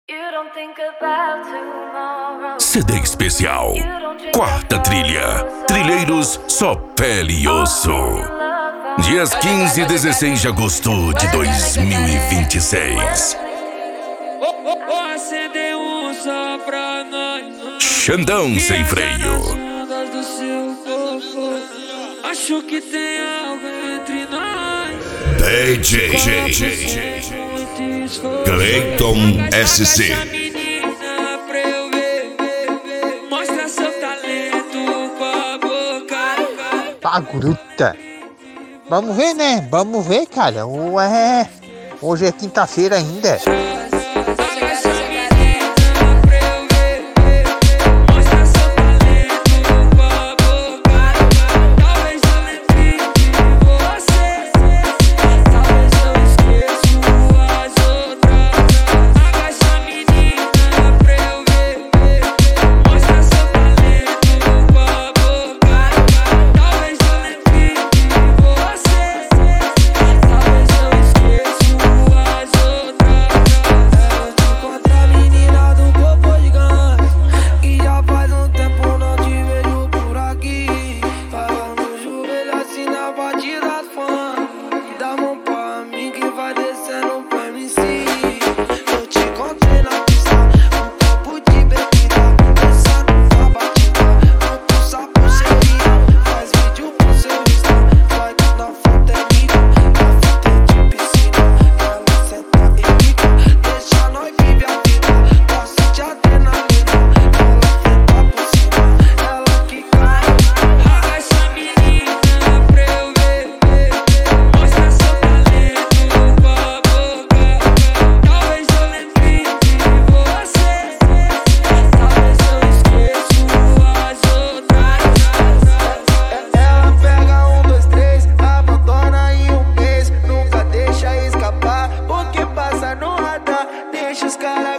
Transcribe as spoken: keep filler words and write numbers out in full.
C D especial, quarta trilha, Trilheiros Só Pele e Osso. Dias quinze e dezesseis de agosto de dois mil e vinte e seis. Xandão sem freio. Acho que tem algo entre nós. D J Cleiton S C. Mostra seu talento com a boca. Tá, gruta. Vamos ver, né? Vamos ver, cara. Ué, hoje é quinta-feira ainda. Os caras